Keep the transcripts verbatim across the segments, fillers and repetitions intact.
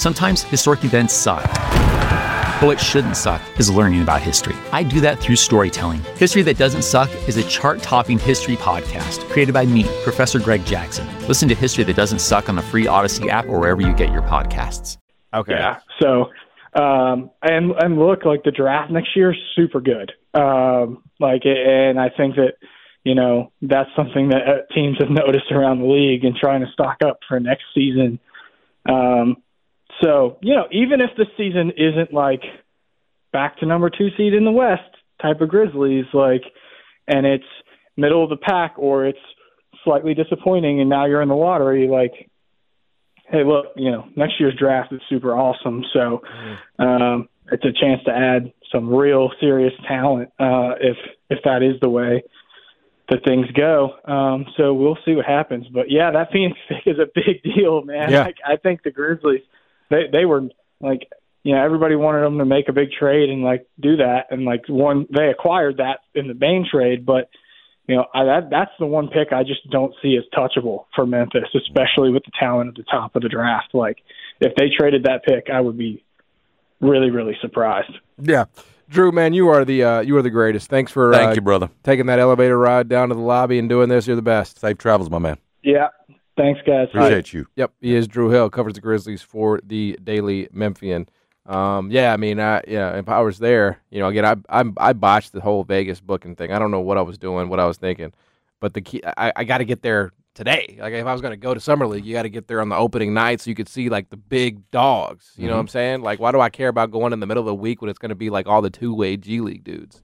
Sometimes historic events suck. But what shouldn't suck is learning about history. I do that through storytelling. History That Doesn't Suck is a chart-topping history podcast created by me, Professor Greg Jackson. Listen to History That Doesn't Suck on the free Odyssey app or wherever you get your podcasts. Okay. Yeah. So, um, and and look, like the draft next year is super good. Um, like, and I think that, you know, that's something that teams have noticed around the league and trying to stock up for next season. Um, so, you know, even if the season isn't like back to number two seed in the West type of Grizzlies, like, and it's middle of the pack or it's slightly disappointing and now you're in the lottery, like, hey, look, you know, next year's draft is super awesome. So um, it's a chance to add some real serious talent uh, if if that is the way that things go. Um, so we'll see what happens. But, yeah, that Phoenix pick is a big deal, man. Yeah. Like, I think the Grizzlies, they, they were, like, you know, everybody wanted them to make a big trade and, like, do that. And, like, one they acquired that in the Bane trade. But, you know, I, that that's the one pick I just don't see as touchable for Memphis, especially with the talent at the top of the draft. Like, if they traded that pick, I would be really, really surprised. Yeah. Drew, man, you are the uh, you are the greatest. Thanks for Thank uh, you, brother. taking that elevator ride down to the lobby and doing this. You're the best. Safe travels, my man. Yeah. Thanks, guys. Appreciate you. Yep, he is Drew Hill, covers the Grizzlies for the Daily Memphian. Um, yeah, I mean, I, yeah, if I was there, you know, again, I, I I botched the whole Vegas booking thing. I don't know what I was doing, what I was thinking, but the key, I, I got to get there today. Like, if I was going to go to Summer League, you got to get there on the opening night so you could see, like, the big dogs. You mm-hmm. know what I'm saying? Like, why do I care about going in the middle of the week when it's going to be, like, all the two-way G League dudes?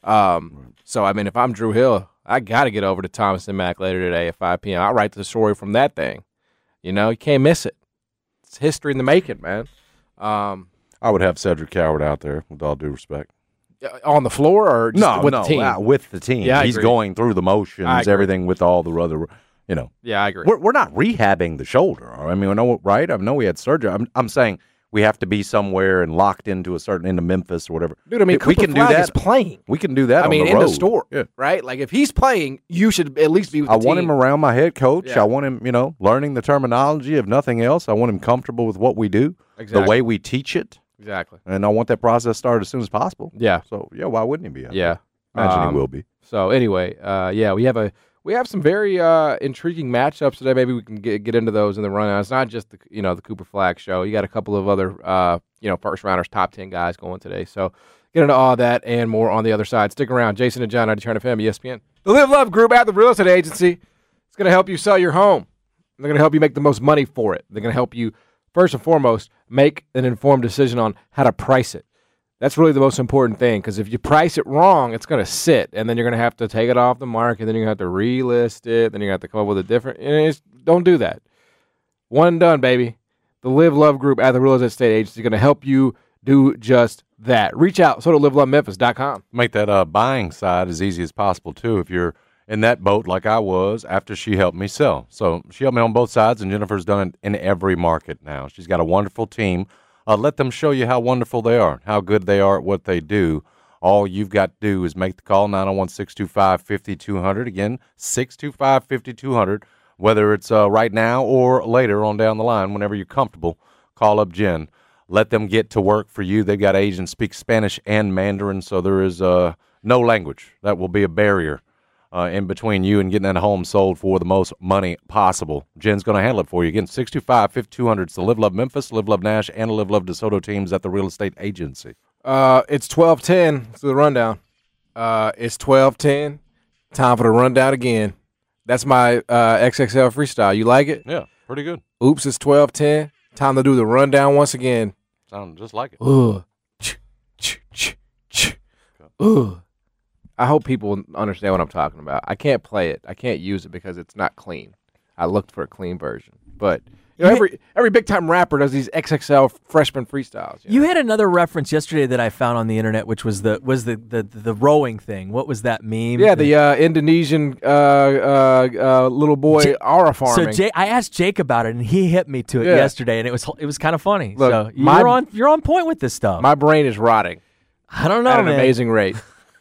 Um, so, I mean, if I'm Drew Hill, I got to get over to Thomas and Mack later today at five p.m. I'll write the story from that thing. You know, you can't miss it. It's history in the making, man. Um, I would have Cedric Coward out there, with all due respect. On the floor or just no, with no, the team? Uh, with the team. Yeah, He's agree. going through the motions, everything with all the other, you know. Yeah, I agree. We're, we're not rehabbing the shoulder. I mean, we know, right? I know we had surgery. I'm, I'm saying we have to be somewhere and locked into a certain, into Memphis or whatever. Dude, I mean, we Cooper can Flag do that. is playing. We can do that I on mean, the in road. the store, yeah. right? Like, if he's playing, you should at least be with the I want team. him around my head coach. Yeah. I want him, you know, learning the terminology, if nothing else. I want him comfortable with what we do, Exactly. the way we teach it. Exactly. And I want that process started as soon as possible. Yeah. So, yeah, why wouldn't he be out Yeah. there? Imagine Um, he will be. So, anyway, uh, yeah, we have a we have some very uh, intriguing matchups today. Maybe we can get get into those in the rundown. It's not just the you know the Cooper Flag show. You got a couple of other uh, you know first rounders, top ten guys going today. So get into all that and more on the other side. Stick around. Jason and John, ninety Turn F M, E S P N. The Live Love Group at the Real Estate Agency. It's going to help you sell your home. They're going to help you make the most money for it. They're going to help you, first and foremost, make an informed decision on how to price it. That's really the most important thing, because if you price it wrong, it's going to sit, and then you're going to have to take it off the market, then you're going to have to relist it, then you're going to have to come up with a different – it's, don't do that. One and done, baby. The Live Love Group at the Real Estate Agency is going to help you do just that. Reach out, so to live love memphis dot com. Make that uh, buying side as easy as possible, too, if you're in that boat like I was after she helped me sell. So she helped me on both sides, and Jennifer's done it in every market now. She's got a wonderful team. Uh, let them show you how wonderful they are, how good they are at what they do. All you've got to do is make the call, nine oh one, six two five, five two zero zero. Again, six two five, five two zero zero. Whether it's uh, right now or later on down the line, whenever you're comfortable, call up Jen. Let them get to work for you. They've got agents speak Spanish and Mandarin, so there is uh, no language that will be a barrier uh, in between you and getting that home sold for the most money possible. Jen's going to handle it for you. Again, six two five, five two zero zero. It's the Live Love Memphis, Live Love Nash, and the Live Love DeSoto teams at the Real Estate Agency. Uh, it's twelve ten. Let's do the rundown. Uh, it's twelve ten. Time for the rundown again. That's my uh, X X L freestyle. You like it? Yeah, pretty good. Oops, it's twelve ten. Time to do the rundown once again. Sound just like it. Ugh. Ch, ch, ch, ch. Ugh. I hope people understand what I'm talking about. I can't play it. I can't use it because it's not clean. I looked for a clean version. But you know, every every big-time rapper does these X X L freshman freestyles. You, you know? had another reference yesterday that I found on the internet, which was the was the, the, the rowing thing. What was that meme? Yeah, the uh, Indonesian uh, uh, uh, little boy J- aura farming. So Jay, I asked Jake about it, and he hit me to it Yeah. yesterday, and it was it was kind of funny. Look, so my- you're on you're on point with this stuff. My brain is rotting I don't know, at an man. amazing rate.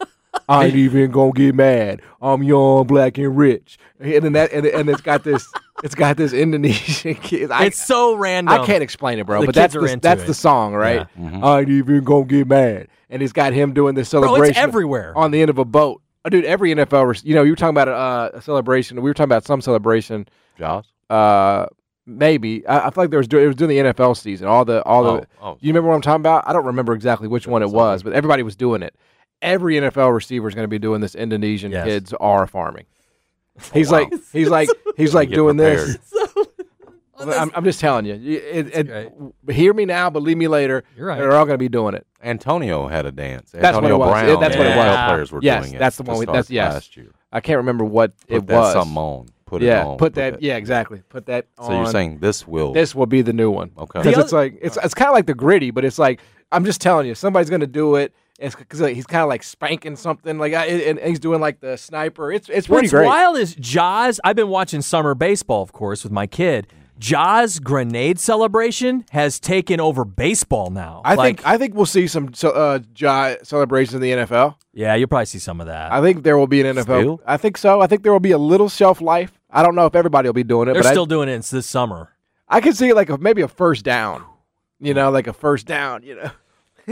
I ain't even gonna get mad. I'm young, black, and rich. And then that, and, and it's got this. it's got this Indonesian kid. I, It's so random. I can't explain it, bro. The but kids that's are the, into that's it. the song, right? Yeah. Mhm. I ain't even gonna get mad, and it's got him doing this Bro, celebration it's everywhere. on the end of a boat. Oh, dude, every N F L, rec- you know, you were talking about uh, a celebration. We were talking about some celebration. Jaws. Uh, maybe I, I feel like there was it was during the N F L season. All the all the. Oh, oh. You remember what I'm talking about? I don't remember exactly which one it was, but everybody was doing it. Every N F L receiver is going to be doing this. Indonesian Yes. kids are farming. He's Wow. like he's like he's like Get doing prepared. this. I'm, I'm just telling you. You- It, it, great. hear me now, believe me later. You're right. They're all going to be doing it. Antonio had a dance. That's what Antonio it was. Brown. Yeah, that's what it and was. N F L players were Yes, doing it. that's the to one we- start that's- yes. last year. I can't remember what Put it that was. something on. Put yeah, it on. put that. Yeah, exactly. Put that on. So you're saying this will? this will be the new one? Okay. Because The it's like it's it's kind of like the gritty, but it's like I'm just telling you, somebody's going to do it. It's because like, he's kind of like spanking something, like I- and, and he's doing like the sniper. It's it's pretty What's great. wild is Jaws. I've been watching summer baseball, of course, with my kid. Jaws grenade celebration has taken over baseball now. I like, think I think we'll see some ce- uh, Jai celebrations in the N F L. yeah, you'll probably see some of that. I think there will be an N F L. Still? I think so. I think there will be a little shelf life. I don't know if everybody will be doing it, They're but still I, doing it this summer. I could see like a, maybe a first down. You know, like a first down. You know,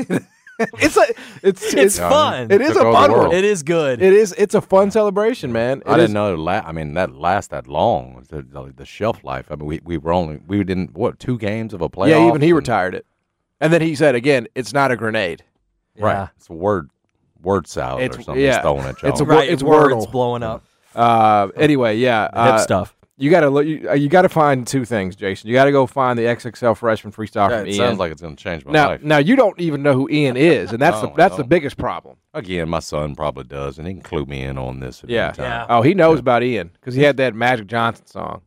it's a it's It's Yeah, fun. It is Took a over fun the one. world. It is good. It is. It's a fun celebration, man. I It didn't is- know. It la- I mean, that last that long. The, the, the shelf life. I mean, we, we were only we didn't what two games of a playoff. Yeah, even he and- retired it, and then he said again, it's not a grenade. Right. Yeah. It's a word word salad It's- or something yeah. thrown at y'all. It's a wor- Right, it's words Wordle. blowing up. Uh, anyway, yeah, Hip uh, stuff. You gotta look. You, uh, you gotta find two things, Jason. You gotta go find the X X L freshman freestyle Yeah, from it Ian. sounds like it's going to change my now, life. now you don't even know who Ian is, and that's No, the I that's the don't. biggest problem. Again, my son probably does, and he can clue me in on this. At Yeah. any time. Yeah. Oh, he knows about Ian because he had that Magic Johnson song.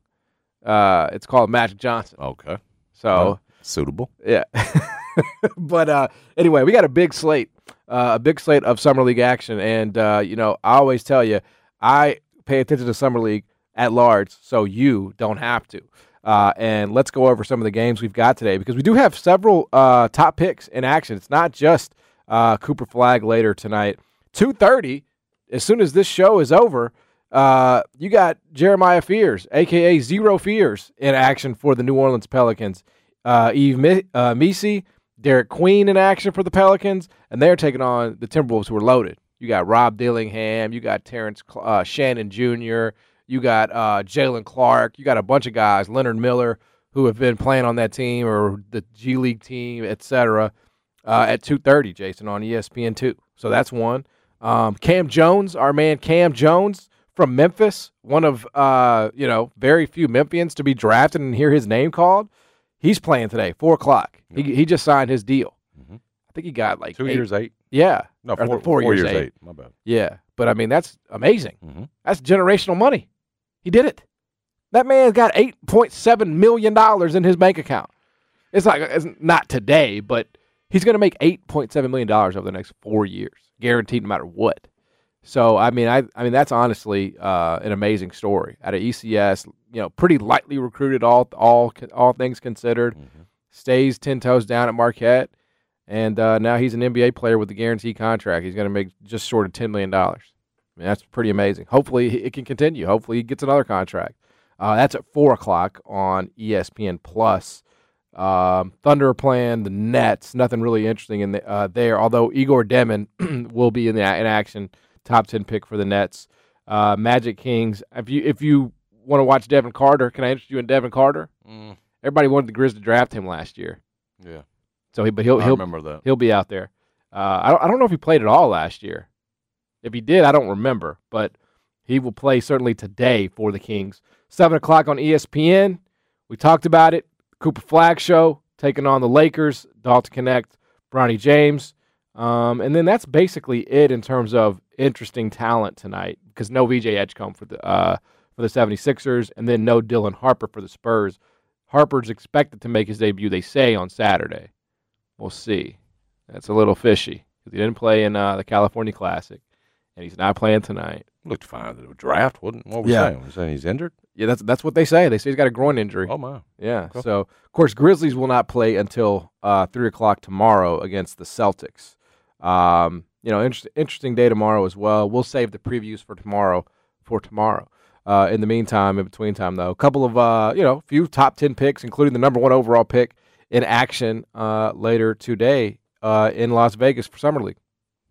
Uh, it's called Magic Johnson. Okay. So Well, suitable. yeah. But uh, anyway, we got a big slate, uh, a big slate of summer league action, and uh, you know, I always tell you, I pay attention to summer league at large, so you don't have to. Uh, and let's go over some of the games we've got today because we do have several uh, top picks in action. It's not just uh, Cooper Flag later tonight. two thirty, as soon as this show is over, uh, you got Jeremiah Fears, a k a. Zero Fears, in action for the New Orleans Pelicans. Uh, Eve Mi- uh, Misi, Derek Queen in action for the Pelicans, and they're taking on the Timberwolves, who are loaded. You got Rob Dillingham, you got Terrence Cl- uh, Shannon Junior, you got uh, Jalen Clark, you got a bunch of guys, Leonard Miller, who have been playing on that team or the G League team, et cetera, uh, at two thirty, Jason, on E S P N two. So that's one. Um, Cam Jones, our man Cam Jones from Memphis, one of, uh, you know, very few Memphians to be drafted and hear his name called. He's playing today, four o'clock. He he just signed his deal. Mhm. I think he got like Two eight- years, eight. Yeah. No, Or four, the four years, eight. My bad. Yeah. But I mean, that's amazing. Mhm. That's generational money. He did it. That man's got eight point seven million dollars in his bank account. It's like, it's not today, but he's going to make eight point seven million dollars over the next four years, guaranteed no matter what. So, I mean, I I mean, that's honestly uh, an amazing story. Out of E C S, you know, pretty lightly recruited, all all all things considered. Mhm. Stays ten toes down at Marquette, and uh, now he's an N B A player with a guaranteed contract. He's going to make just short of ten million dollars. I mean, that's pretty amazing. Hopefully, it can continue. Hopefully, he gets another contract. Uh, that's at four o'clock on E S P N Plus. Um, Thunder are playing the Nets. Nothing really interesting in the, uh, there, although Igor Demon will be in the in action. Top ten pick for the Nets. Uh, Magic Kings. If you if you want to watch Devin Carter, can I interest you in Devin Carter? Mm, Everybody wanted the Grizz to draft him last year, yeah, so he but he'll I he'll remember that. he'll be out there. Uh, I don't I don't know if he played at all last year. If he did, I don't remember, but he will play certainly today for the Kings. Seven o'clock on E S P N. We talked about it. Cooper Flag Show taking on the Lakers. Dalton Connect, Bronny James. Um, and then that's basically it in terms of interesting talent tonight because no V J Edgecombe for the uh, for the seventy-sixers and then no Dylan Harper for the Spurs. Harper's expected to make his debut, they say, on Saturday. We'll see. That's a little fishy because he didn't play in uh, the California Classic, and he's not playing tonight. Looked fine at the draft. What, what were we Yeah. saying? We're saying he's injured? Yeah, that's that's what they say. They say he's got a groin injury. Oh, my. Yeah. Okay. So, of course, Grizzlies will not play until uh, three o'clock tomorrow against the Celtics. Um, you know, inter- interesting day tomorrow as well. We'll save the previews for tomorrow for tomorrow. Uh, in the meantime, in between time, though, a couple of, uh, you know, few top ten picks, including the number one overall pick in action uh, later today uh, in Las Vegas for Summer League.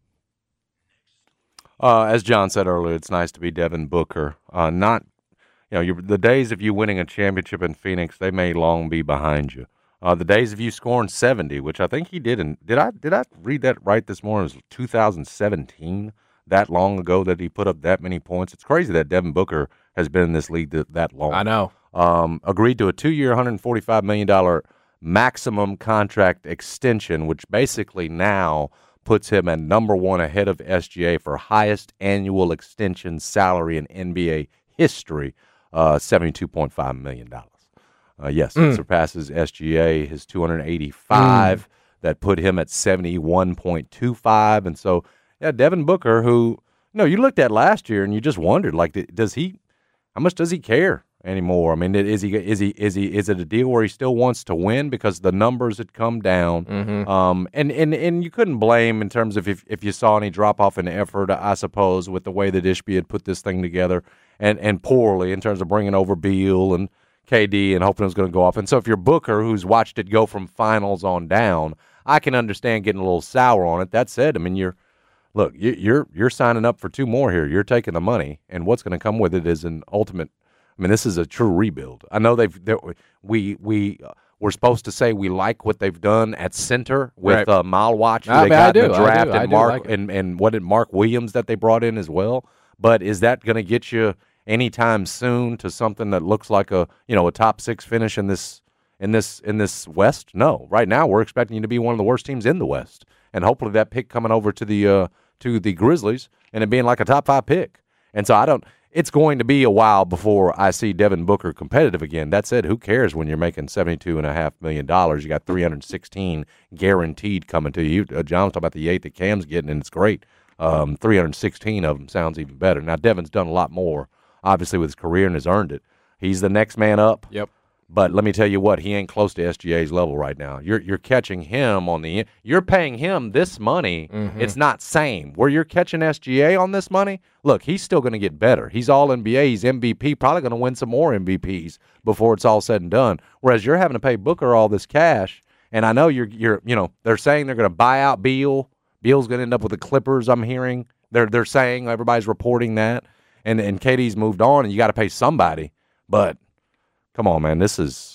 Uh, as John said earlier, it's nice to be Devin Booker. Uh, not, you know, you're, the days of you winning a championship in Phoenix, they may long be behind you. Uh, the days of you scoring seventy, which I think he did, and did I did I read that right this morning? It was two thousand seventeen, that long ago that he put up that many points. It's crazy that Devin Booker has been in this league th- that long. I know. Um, agreed to a two-year, one hundred forty-five million dollars maximum contract extension, which basically now puts him at number one ahead of S G A for highest annual extension salary in N B A history, uh, seventy-two point five million dollars. Uh, yes, mm. it surpasses S G A, his two hundred eighty-five, mm. that put him at seventy-one point two five. And so, yeah, Devin Booker, who, you know, you looked at last year and you just wondered, like, does he, how much does he care anymore? I mean, is he, is he, is he, is it a deal where he still wants to win because the numbers had come down? Mm-hmm. Um, and, and, and you couldn't blame in terms of if, if you saw any drop off in effort, I suppose, with the way that Ishbia had put this thing together, and, and poorly in terms of bringing over Beal and K D and hoping it was going to go off. And so if you're Booker, who's watched it go from finals on down, I can understand getting a little sour on it. That said, I mean, you're, look, you're, you're signing up for two more here. You're taking the money, and what's going to come with it is an ultimate, I mean, this is a true rebuild. I know they've, we, we, uh, we're supposed to say we like what they've done at center with right. uh, Malwatch, who I they mean, got I in do, the draft, I do, I and do Mark, like it. and, and what did Mark Williams that they brought in as well. But is that going to get you anytime soon to something that looks like a, you know, a top six finish in this in this in this West? No. Right now we're expecting you to be one of the worst teams in the West, and hopefully that pick coming over to the uh, to the Grizzlies and it being like a top five pick. And so I don't. It's going to be a while before I see Devin Booker competitive again. That said, who cares when you're making seventy-two and a half million dollars? You got three hundred sixteen guaranteed coming to you. Uh, John was talking about the eight that Cam's getting, and it's great. Um, three hundred sixteen of them sounds even better. Now Devin's done a lot more, obviously, with his career and has earned it. He's the next man up. Yep. But let me tell you what, he ain't close to S G A's level right now. You're you're catching him on the you're paying him this money. Mm-hmm. It's not same. Where you're catching S G A on this money, look, he's still going to get better. He's all N B A, he's M V P, probably going to win some more M V Ps before it's all said and done. Whereas you're having to pay Booker all this cash, and I know you're you're you know, they're saying they're going to buy out Beal. Beal's going to end up with the Clippers, I'm hearing. They're they're saying, everybody's reporting that. And and K D's moved on, and you got to pay somebody. But come on, man, this is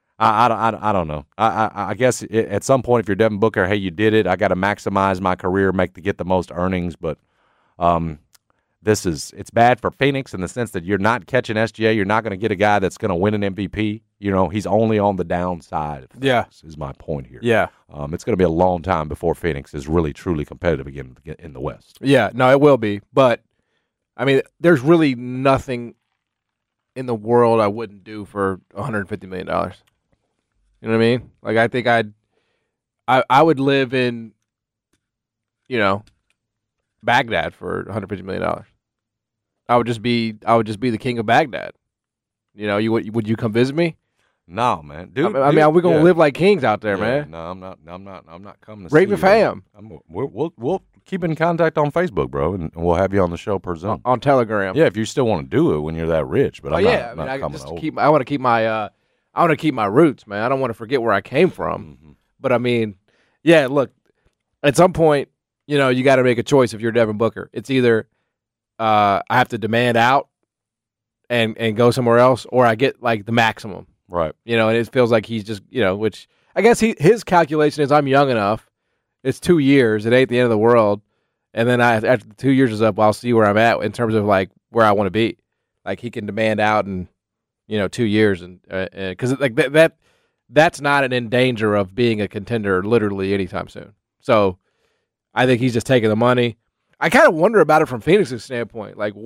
I, I, I, I don't know. I, I I guess it, at some point, if you're Devin Booker, hey, you did it. I got to maximize my career, make to get the most earnings. But um, this is it's bad for Phoenix in the sense that you're not catching S G A. You're not going to get a guy that's going to win an M V P. You know, he's only on the downside of yeah, is my point here. Yeah, um, it's going to be a long time before Phoenix is really truly competitive again in the West. Yeah, no, it will be, but. I mean, there's really nothing in the world I wouldn't do for one hundred fifty million dollars. You know what I mean? Like, I think I'd, I I would live in, you know, Baghdad for one hundred fifty million dollars. I would just be, I would just be the king of Baghdad. You know, you would, would you come visit me? No, man, dude. I mean, I dude, mean are we gonna yeah. live like kings out there, yeah, man? No, I'm not. I'm not. I'm not coming to Rate see me you. fam. I'm, we'll, we'll we'll keep in contact on Facebook, bro, and we'll have you on the show per Zoom. On, on Telegram. Yeah, if you still want to do it when you're that rich, but Oh I'm yeah, not, I mean, not I coming just over. keep. I want to keep my. Uh, I want to keep my roots, man. I don't want to forget where I came from. Mm-hmm. But I mean, yeah. Look, at some point, you know, you got to make a choice. If you're Devin Booker, it's either uh, I have to demand out and and go somewhere else, or I get like the maximum. Right. You know, and it feels like he's just, you know, which I guess he his calculation is I'm young enough. It's two years. It ain't the end of the world. And then I, after the two years is up, I'll see where I'm at in terms of like where I want to be. Like he can demand out in, you know, two years, and because uh, like that that that's not an in danger of being a contender literally anytime soon. So I think he's just taking the money. I kind of wonder about it from Phoenix's standpoint. Like,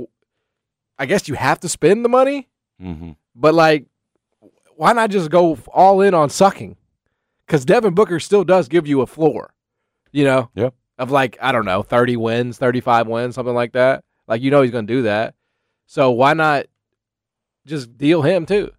I guess you have to spend the money, mm-hmm. but like, why not just go all in on sucking? Because Devin Booker still does give you a floor, you know, yep. of like, I don't know, thirty wins, thirty-five wins, something like that. Like, you know he's going to do that. So why not just deal him too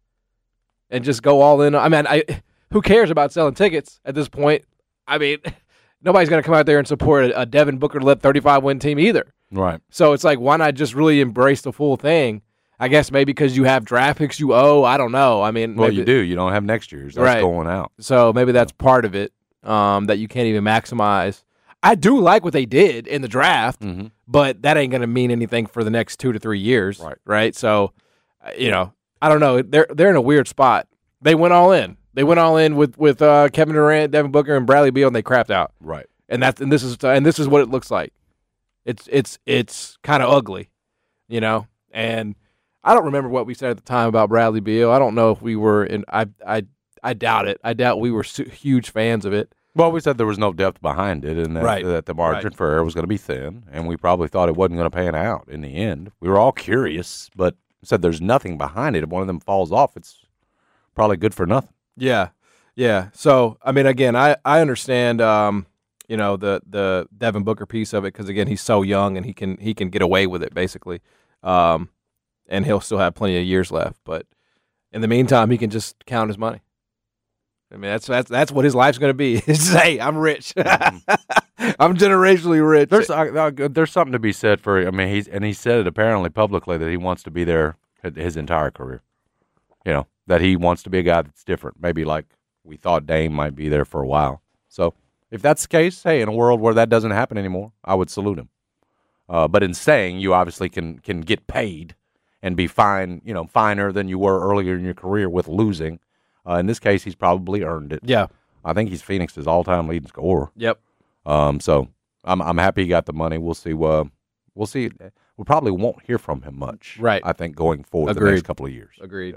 and just go all in? I mean, I who cares about selling tickets at this point? I mean, nobody's going to come out there and support a, a Devin Booker-led thirty-five win team either. Right. So it's like, why not just really embrace the full thing? I guess maybe because you have draft picks you owe. I don't know. I mean, Well, maybe, you do. You don't have next year's. That's Right. going out. So maybe that's part of it um, that you can't even maximize. I do like what they did in the draft, Mm-hmm. but that ain't going to mean anything for the next two to three years. Right. Right. So, uh, you know, I don't know. They're they're in a weird spot. They went all in. They went all in with with uh, Kevin Durant, Devin Booker, and Bradley Beal, and they crapped out. Right. And that's and this is and this is what it looks like. It's it's it's kind of ugly, you know. And I don't remember what we said at the time about Bradley Beal. I don't know if we were in. I I I doubt it. I doubt we were su- huge fans of it. Well, we said there was no depth behind it, and that, Right. that the margin Right. for error was going to be thin, and we probably thought it wasn't going to pan out in the end. We were all curious, but said there's nothing behind it. If one of them falls off, it's probably good for nothing. Yeah, yeah. So I mean, again, I I understand. Um, you know, the the Devin Booker piece of it because again, he's so young and he can he can get away with it basically, um, and he'll still have plenty of years left. But in the meantime, he can just count his money. I mean, that's that's that's what his life's going to be. Is hey, I'm rich. I'm generationally rich. There's uh, uh, there's something to be said for. I mean, he's and he said it apparently publicly that he wants to be there his entire career. You know, that he wants to be a guy that's different. Maybe like we thought Dame might be there for a while. So if that's the case, hey, in a world where that doesn't happen anymore, I would salute him. Uh, but in saying, you obviously can can get paid and be fine, you know, finer than you were earlier in your career with losing. Uh, in this case, he's probably earned it. yeah. I think he's Phoenix's all-time leading scorer. Yep. Um, so I'm I'm happy he got the money. We'll see. Uh, we'll see. We probably won't hear from him much. Right. I think going forward the Agreed. next couple of years. Agreed.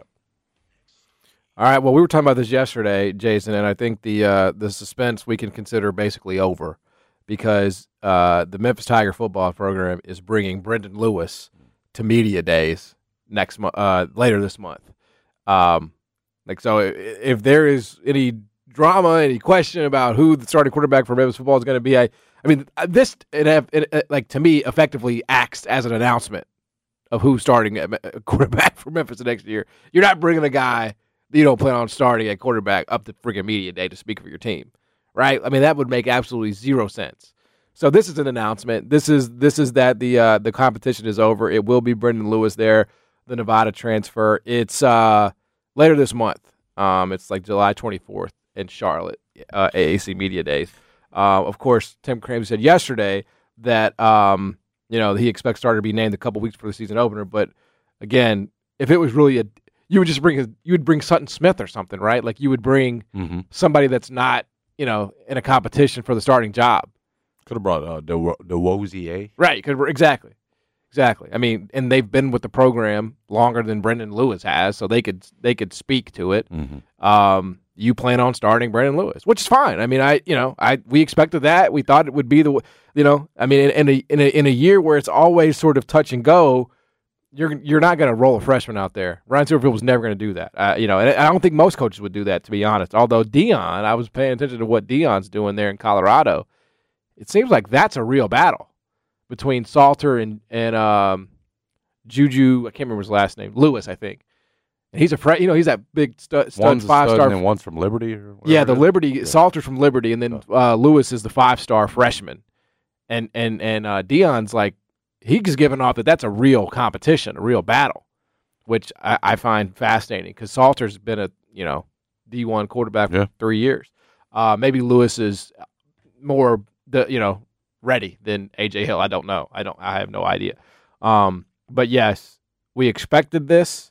All right. Well, we were talking about this yesterday, Jason, and I think the uh, the suspense we can consider basically over because uh, the Memphis Tiger football program is bringing Brendan Lewis to media days next month, uh, later this month. Um, like so, i- if there is any drama, any question about who the starting quarterback for Memphis football is going to be, I, I mean, uh, this it, have- it, it, like to me effectively acts as an announcement of who's starting at Me- quarterback for Memphis the next year. You're not bringing a guy that you don't plan on starting at quarterback up to freaking media day to speak for your team, right? I mean, that would make absolutely zero sense. So this is an announcement. This is this is that the uh, the competition is over. It will be Brendan Lewis there, the Nevada transfer. It's uh, later this month. Um, it's like July twenty-fourth in Charlotte, uh, A A C Media Days. Uh, of course, Tim Cramsey said yesterday that um, you know he expects starter to be named a couple weeks for the season opener. But again, if it was really a, you would just bring a, you would bring Sutton Smith or something, right? Like you would bring Mm-hmm. somebody that's not you know in a competition for the starting job. Could have brought uh, De- DeWozier. Right, cause, exactly, exactly. I mean, and they've been with the program longer than Brendan Lewis has, so they could they could speak to it. Mm-hmm. Um, you plan on starting Brendan Lewis, which is fine. I mean, I you know I we expected that. We thought it would be the you know I mean in, in a in a in a year where it's always sort of touch and go, you're you're not going to roll a freshman out there. Ryan Silverfield was never going to do that. Uh, you know, and I don't think most coaches would do that, to be honest. Although Dion, I was paying attention to what Dion's doing there in Colorado. It seems like that's a real battle between Salter and and um, Juju. I can't remember his last name. Lewis, I think. And he's a fre- you know he's that big stud, stud One's a five stud star. and then one's from Liberty. Or whatever Yeah, the it is. Liberty Salter's from Liberty, and then uh, Lewis is the five star freshman. And and and uh, Dion's like he's giving off that that's a real competition, a real battle, which I, I find fascinating because Salter's been a you know D one quarterback for Yeah. three years. Uh, maybe Lewis is more the you know ready than A J Hill. I don't know. I don't. I have no idea. Um, but yes, we expected this.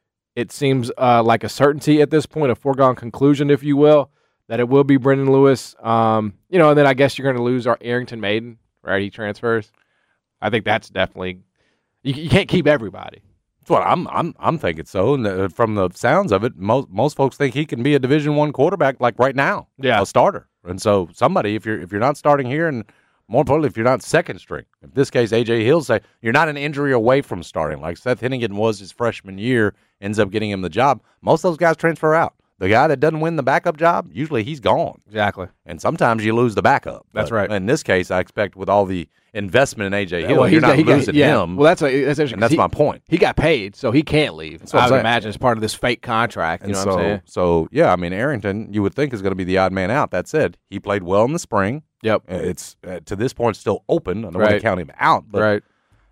It seems uh, like a certainty at this point, a foregone conclusion, if you will, that it will be Brendan Lewis. Um, you know, and then I guess you're going to lose our Arrington Maiden, right? He transfers. I think that's definitely you, you can't keep everybody. That's what I'm I'm I'm thinking so. And uh, from the sounds of it, most most folks think he can be a Division One quarterback like right now. Yeah. a starter. And so somebody, if you're if you're not starting here, and more importantly, if you're not second string, in this case, A J Hill say you're not an injury away from starting, like Seth Hennigan was his freshman year, ends up getting him the job. Most of those guys transfer out. The guy that doesn't win the backup job, usually he's gone. Exactly. And sometimes you lose the backup. That's But right. In this case, I expect with all the investment in A J Hill, Well, you're he's got- not he got- losing yeah. him. Well, that's a, that's interesting. and that's he, my point. He got paid, so he can't leave. what I'm I would saying. imagine it's part of this fake contract. You And know so, what I'm saying? so yeah, I mean, Arrington, you would think is going to be the odd man out. That said, he played well in the spring. Yep. Uh, It's uh, to this point still open. I don't want Right. to count him out, but Right.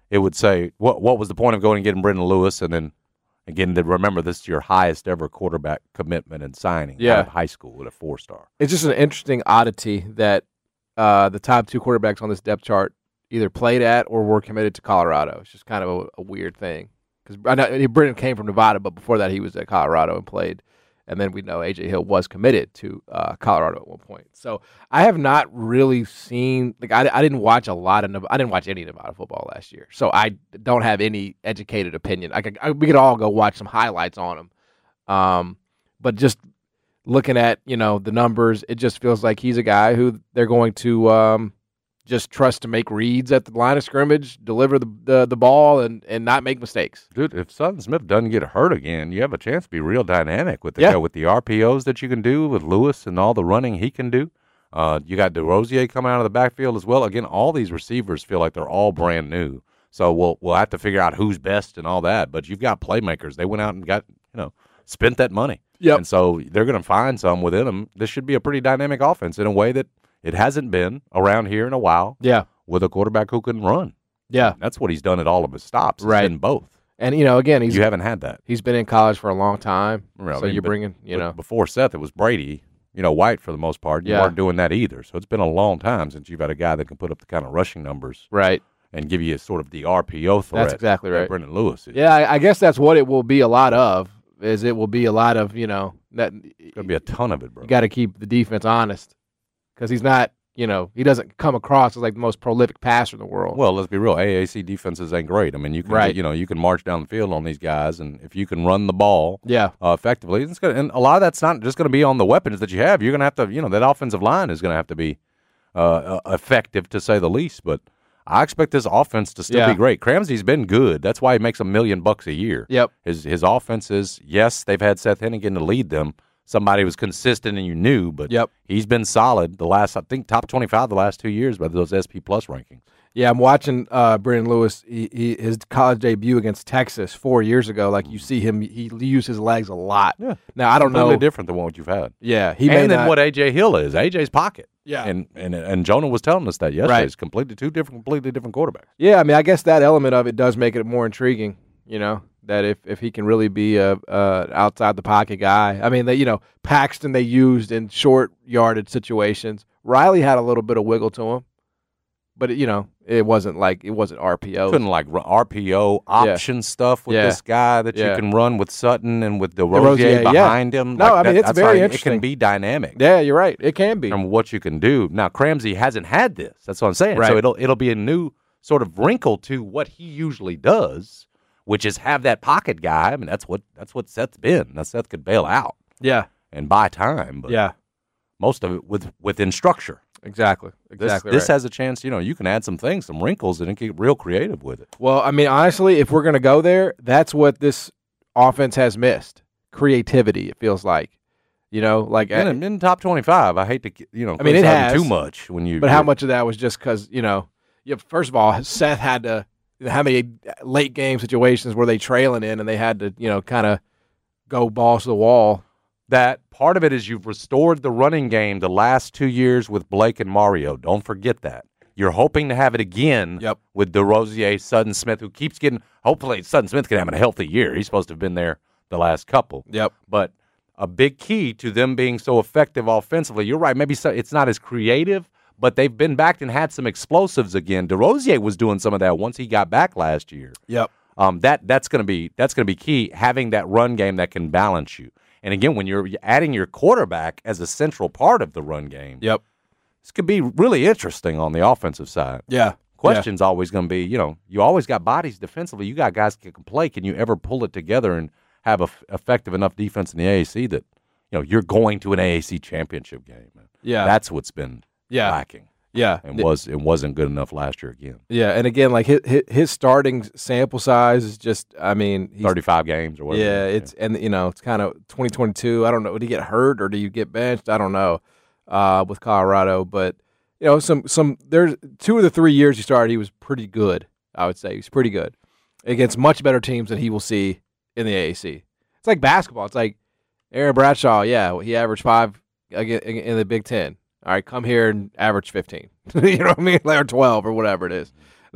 it would say, what what was the point of going and getting Brendan Lewis? And then, again, to remember, this is your highest ever quarterback commitment and signing Yeah. out of high school with a four-star. It's just an interesting oddity that uh, the top two quarterbacks on this depth chart either played at or were committed to Colorado. It's just kind of a, a weird thing. Because I know Brendan came from Nevada, but before that he was at Colorado and played. And then we know A J Hill was committed to uh, Colorado at one point. So I have not really seen like I, I didn't watch a lot of Nevada, I didn't watch any Nevada football last year. So I don't have any educated opinion. I could, I, we could all go watch some highlights on him. Um, but just looking at you know the numbers, it just feels like he's a guy who they're going to um, just trust to make reads at the line of scrimmage, deliver the the, the ball, and, and not make mistakes. Dude, if Sutton Smith doesn't get hurt again, you have a chance to be real dynamic with the Yeah. with the R P Os that you can do with Lewis and all the running he can do. Uh, you got DeRosier coming out of the backfield as well. Again, all these receivers feel like they're all brand new. So we'll we'll have to figure out who's best and all that. But you've got playmakers. They went out and got you know spent that money. Yep. And so they're going to find some within them. This should be a pretty dynamic offense in a way that it hasn't been around here in a while. Yeah. With a quarterback who can run. Yeah. That's what he's done at all of his stops. It's Right. been both. And, you know, again, he's You haven't had that. he's been in college for a long time. Well, I so mean, you're but- bringing, you but know. Before Seth, it was Brady, you know, White for the most part. You Yeah. weren't doing that either. So it's been a long time since you've had a guy that can put up the kind of rushing numbers Right. and give you sort of the R P O threat. That's exactly that right. Brendan Lewis is. Yeah, I, I guess that's what it will be a lot of, is it will be a lot of, you know, that It's going to be a ton of it, bro. you got to keep the defense honest because he's not, you know, he doesn't come across as like the most prolific passer in the world. Well, let's be real. A A C defenses ain't great. I mean, you can, Right. you know, you can march down the field on these guys, and if you can run the ball yeah. uh, effectively, it's gonna, and a lot of that's not just going to be on the weapons that you have. You're going to have to, you know, that offensive line is going to have to be uh, uh, effective to say the least. But I expect this offense to still Yeah. be great. Cramsey's been good. That's why he makes a million bucks a year. Yep. His his offense is, yes, they've had Seth Hennigan to lead them. Somebody was consistent and you knew, but Yep. he's been solid the last, I think, top twenty-five the last two years by those S P Plus rankings. Yeah, I'm watching uh, Brendan Lewis. He, he, his college debut against Texas four years ago. Like you see him, he used his legs a lot. Yeah. Now I don't Totally know. different than what you've had. Yeah, he may and then not, what A J Hill is, A J's pocket. Yeah. And and and Jonah was telling us that yesterday. Right. It's completely two different, completely different quarterbacks. Yeah, I mean, I guess that element of it does make it more intriguing. You know, that if, if he can really be a, a outside the pocket guy. I mean, they, you know, Paxton they used in short yardage situations. Riley had a little bit of wiggle to him, but it, you know, it wasn't like it wasn't R P O. Couldn't like r- R P O option stuff with Yeah. this guy that Yeah. you can run with Sutton and with DeRosier DeRosier, yeah. behind him. No, Like I mean, that- it's that's very how It interesting. can be dynamic. Yeah, you're right. It can be. From what you can do. Now, Cramsey hasn't had this. That's what I'm saying. Right. So it'll it'll be a new sort of wrinkle to what he usually does, which is have that pocket guy. I mean, that's what that's what Seth's been. Now Seth could bail out Yeah, and buy time, but yeah, most of it with within structure. exactly, This, exactly. this right. has a chance, you know, you can add some things, some wrinkles, and get real creative with it. Well, I mean, honestly, if we're going to go there, that's what this offense has missed. Creativity, it feels like. You know, like, In, in the top twenty-five, I hate to, you know, I mean, it criticize him has. too much when you. but how much of that was just because, you know, yeah, first of all, Seth had to, how many late game situations were they trailing in and they had to, you know, kind of go balls to the wall. That part of it is you've restored the running game the last two years with Blake and Mario. Don't forget that. You're hoping to have it again Yep. with DeRosier, Sutton Smith, who keeps getting. Hopefully, Sutton Smith can have a healthy year. He's supposed to have been there the last couple. Yep. But a big key to them being so effective offensively, you're right, maybe so, it's not as creative, but they've been back and had some explosives again. DeRosier was doing some of that once he got back last year. Yep. Um, that that's going to be that's going to be key, having that run game that can balance you. And again, when you're adding your quarterback as a central part of the run game, Yep. this could be really interesting on the offensive side. Yeah. Question's always going to be, you know, you always got bodies defensively. You got guys that can play. Can you ever pull it together and have a f- effective enough defense in the A A C that, you know, you're going to an A A C championship game? Yeah. That's what's been Yeah. lacking. Yeah. And was it wasn't good enough last year again. Yeah. And again, like his, his starting sample size is just, I mean, he's, thirty-five games or whatever. yeah, it's, and, you know, it's kind of twenty twenty-two. I don't know. Did he get hurt or do you get benched? I don't know uh, with Colorado. But, you know, some, some, there's two of the three years he started, he was pretty good, I would say. He's pretty good against much better teams than he will see in the A A C. It's like basketball. It's like Aaron Bradshaw, yeah, he averaged five again in the Big Ten. All right, come here and average fifteen. You know what I mean? Like, or twelve or whatever it is.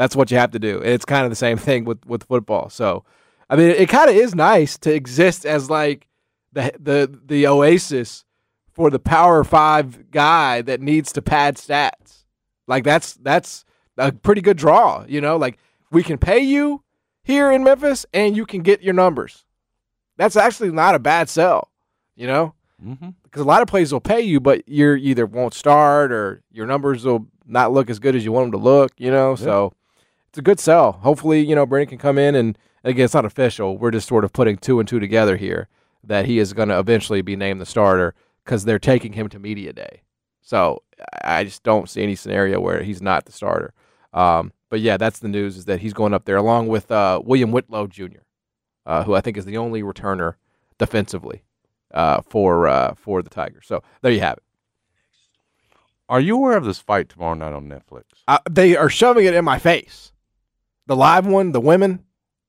That's what you have to do. And it's kind of the same thing with, with football. So, I mean, it kind of is nice to exist as like the the the oasis for the Power Five guy that needs to pad stats. Like that's that's a pretty good draw. You know, like we can pay you here in Memphis, and you can get your numbers. That's actually not a bad sell. You know, Mm-hmm. because a lot of places will pay you, but you either won't start or your numbers will not look as good as you want them to look. You know, Yeah. so. It's a good sell. Hopefully, you know, Brennan can come in and, again, it's not official. We're just sort of putting two and two together here that he is going to eventually be named the starter because they're taking him to media day. So I just don't see any scenario where he's not the starter. Um, but, yeah, that's the news is that he's going up there along with uh, William Whitlow Junior, uh, who I think is the only returner defensively uh, for uh, for the Tigers. So there you have it. Are you aware of this fight tomorrow night on Netflix? Uh, they are shoving it in my face. The live one, the women.